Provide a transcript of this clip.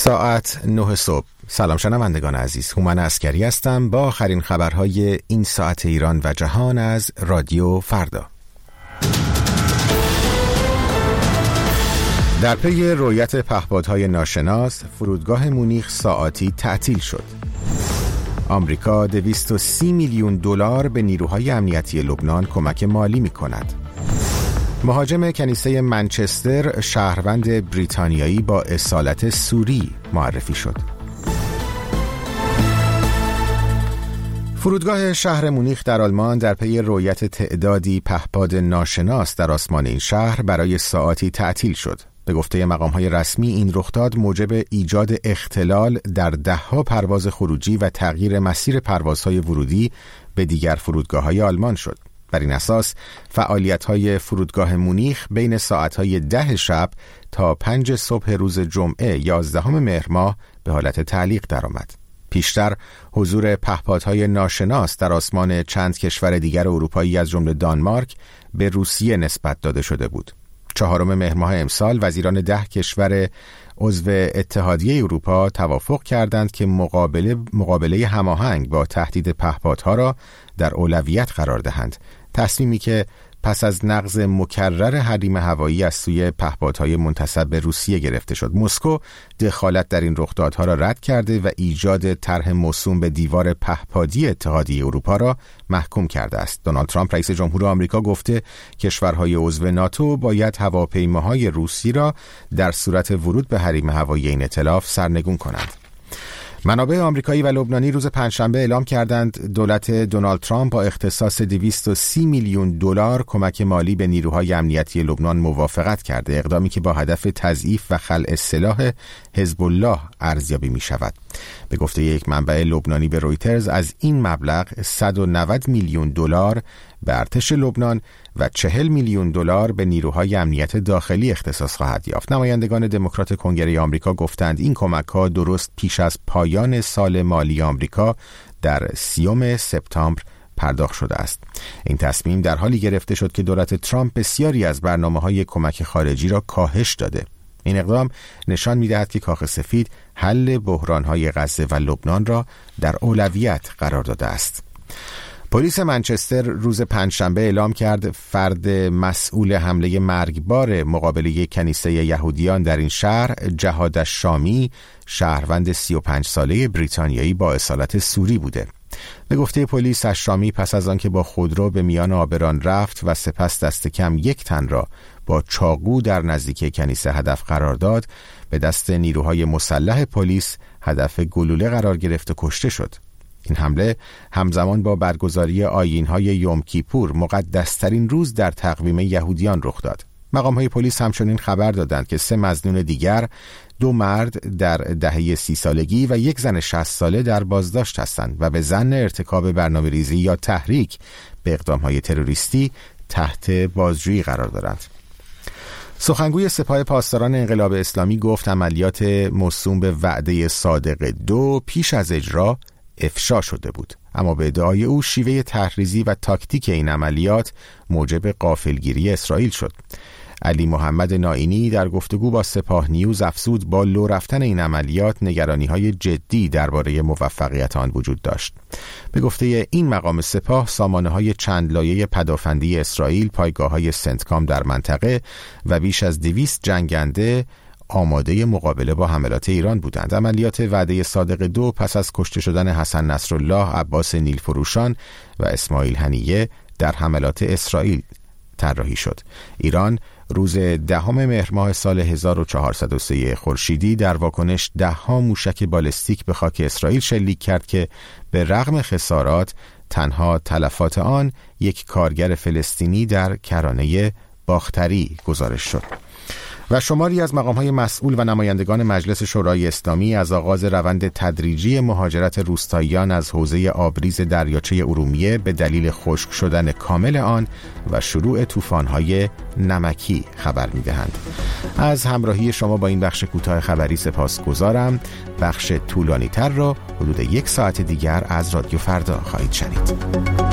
ساعت 9 صبح. سلام شنوندگان عزیز، هومن عسکری هستم با آخرین خبرهای این ساعت ایران و جهان از رادیو فردا. در پی رویت پهپادهای ناشناس، فرودگاه مونیخ ساعاتی تعطیل شد. آمریکا 230 میلیون دلار به نیروهای امنیتی لبنان کمک مالی می‌کند. مهاجم کنیسه منچستر شهروند بریتانیایی با اصالت سوری معرفی شد. فرودگاه شهر مونیخ در آلمان در پی رویت تعدادی پهپاد ناشناس در آسمان این شهر برای ساعاتی تعطیل شد. به گفته مقام‌های رسمی این رخداد موجب ایجاد اختلال در ده‌ها پرواز خروجی و تغییر مسیر پروازهای ورودی به دیگر فرودگاه‌های آلمان شد. بر این اساس فعالیت‌های فرودگاه مونیخ بین ساعت‌های 10 شب تا 5 صبح روز جمعه 11 مهر ماه به حالت تعلیق درآمد. پیشتر حضور پهپادهای ناشناس در آسمان چند کشور دیگر اروپایی از جمله دانمارک به روسیه نسبت داده شده بود. 4 مهر ماه امسال وزیران 10 کشور عضو اتحادیه اروپا توافق کردند که مقابله هماهنگ با تهدید پهپادها را در اولویت قرار دهند. تصمیمی که پس از نقض مکرر حریم هوایی از سوی پهپادهای منتسب به روسیه گرفته شد. مسکو دخالت در این رخدادها را رد کرده و ایجاد طرح موسوم به دیوار پهپادی اتحادیه اروپا را محکوم کرده است. دونالد ترامپ رئیس جمهور آمریکا گفته کشورهای عضو ناتو باید هواپیماهای روسی را در صورت ورود به حریم هوایی این ائتلاف سرنگون کنند. منابع آمریکایی و لبنانی روز پنجشنبه اعلام کردند دولت دونالد ترامپ با اختصاص 230 میلیون دلار کمک مالی به نیروهای امنیتی لبنان موافقت کرده، اقدامی که با هدف تضعیف و خلع سلاح حزب الله ارزیابی می شود. به گفته یک منبع لبنانی به رویترز از این مبلغ 190 میلیون دلار به ارتش لبنان و 40 میلیون دلار به نیروهای امنیت داخلی اختصاص خواهد یافت. نمایندگان دموکرات کنگره آمریکا گفتند این کمک‌ها درست پیش از پایان سال مالی آمریکا در 30 سپتامبر پرداخت شده است. این تصمیم در حالی گرفته شد که دولت ترامپ بسیاری از برنامه‌های کمک خارجی را کاهش داده. این اقدام نشان می‌دهد که کاخ سفید حل بحران‌های غزه و لبنان را در اولویت قرار داده است. پلیس منچستر روز پنجشنبه اعلام کرد فرد مسئول حمله مرگبار مقابله کنیسه یهودیان در این شهر، جهاد الشامی، شهروند 35 ساله بریتانیایی با اصالت سوری بوده. به گفته پلیس الشامی پس از آنکه با خودرو به میان آبران رفت و سپس دست کم 1 تن را با چاقو در نزدیکی کنیسه هدف قرار داد، به دست نیروهای مسلح پلیس هدف گلوله قرار گرفت و کشته شد. این حمله همزمان با برگزاری آیین‌های یوم کیپور، مقدس‌ترین روز در تقویم یهودیان، رخ داد. مقام‌های پلیس همچنین خبر دادند که 3 مظنون دیگر، 2 مرد در دهه 30 سالگی و 1 زن 60 ساله در بازداشت هستند و به ظن ارتکاب برنامه‌ریزی یا تحریک به اقدام‌های تروریستی تحت بازجویی قرار دارند. سخنگوی سپاه پاسداران انقلاب اسلامی گفت عملیات موسوم به وعده صادق 2 پیش از اجرا افشا شده بود، اما به ادعای او شیوه تحریزی و تاکتیک این عملیات موجب غافلگیری اسرائیل شد. علی محمد نائینی در گفتگو با سپاه نیوز افزود با لو رفتن این عملیات نگرانی‌های جدی درباره موفقیت آن وجود داشت. به گفته این مقام سپاه، سامانه‌های چند لایه پدافندی اسرائیل، پایگاه‌های سنتکام در منطقه و بیش از 200 جنگنده آماده مقابله با حملات ایران بودند. عملیات وعده صادق 2 پس از کشته شدن حسن نصرالله، عباس نیلفروشان و اسماعیل هنیه در حملات اسرائیل طراحی شد. ایران روز 10 مهر ماه سال 1403 خورشیدی در واکنش 10 موشک بالستیک به خاک اسرائیل شلیک کرد که به رغم خسارات تنها تلفات آن 1 کارگر فلسطینی در کرانه باختری گزارش شد. و شماری از مقام‌های مسئول و نمایندگان مجلس شورای اسلامی از آغاز روند تدریجی مهاجرت روستاییان از حوزه آبریز دریاچه ارومیه به دلیل خشک شدن کامل آن و شروع طوفان‌های نمکی خبر می‌دهند. از همراهی شما با این بخش کوتاه خبری سپاسگزارم. بخش طولانی‌تر را حدود 1 ساعت دیگر از رادیو فردا خواهید شنید.